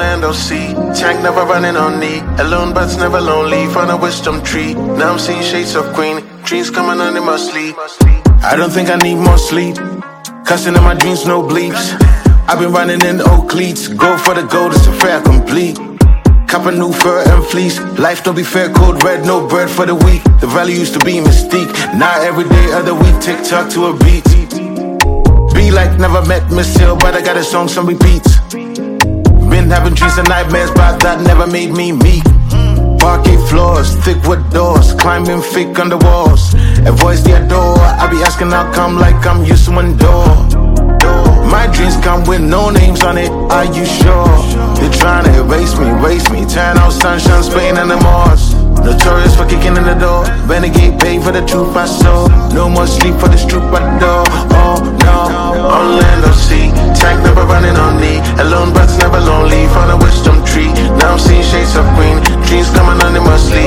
Orlando sea. Tank never running on knee. Alone but's never lonely. Found a wisdom tree. Now I'm seeing shades of green. Dreams coming anonymously. I don't think I need more sleep. Cussing in my dreams, no bleeps. I've been running in old cleats. Go for the gold, it's a fair complete. Cop a new fur and fleece. Life don't be fair, code red, no bread for the weak. The value used to be mystique. Now every day of the week, TikTok to a beat. Be like never met Miss Hill, but I got a song, some repeats. Been having dreams and nightmares, but that never made me meek. Parquet floors, thick wood doors, climbing fake on the walls. A voice they adore, I be asking how come like I'm used to endure. My dreams come with no names on it, are you sure? They're trying to erase me, turn out sunshine, Spain and the Mars. Notorious for kicking in the door, Renegade paid for the truth I saw. No more sleep for this truth I door. Oh no, Orlando sea. Tank never running on knee. Alone but's never lonely. Found a wisdom tree. Now I'm seeing shades of green. Dreams come anonymously.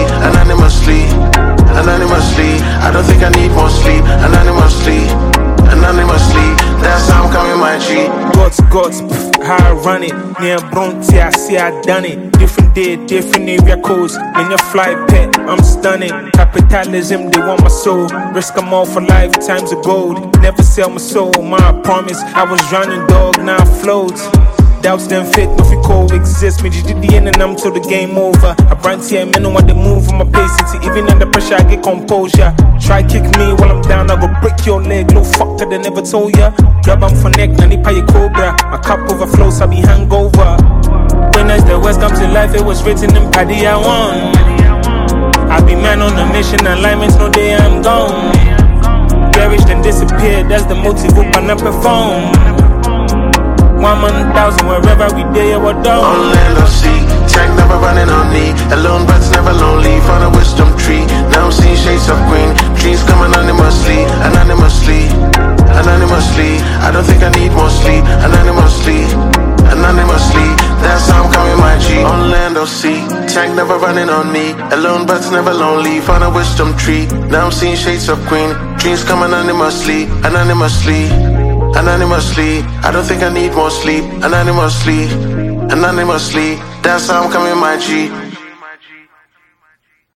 I don't think I need more sleep. Anonymously. That's how I'm coming, my G. Gods, how I run it. Near Bronte, I see I done it. Different day, different area codes. When you fly pet, I'm stunning. Capitalism, they want my soul. Risk them all for lifetimes of gold. Never sell my soul, my promise. I was drowning, dog, now I float. Doubts then fit, nothing coexist. Me did the end and I'm till the game over. I brand here, men want to move on my patience. Even under pressure, I get composure. Try kick me while I'm down, I go break your leg. Little fucker, they never told ya. Grab them for neck, now they pay a cobra. My cup overflows, I be hangover. When as the West comes to life, it was written in Paddy, I won. I be man on a mission, alignments, no day I'm gone. Garish then disappeared, that's the motive, up and I perform. 1,000 wherever we day or down. Orlando sea, tank never running on knee. Alone but's never lonely. Found a wisdom tree. Now I'm seeing shades of green. Dreams come anonymously. I don't think I need more sleep. Anonymously. That's how I'm coming, my G. Orlando sea, tank never running on knee. Alone but's never lonely. Found a wisdom tree. Now I'm seeing shades of green. Dreams come anonymously. I don't think I need more sleep. Anonymously. That's how I'm coming, my G.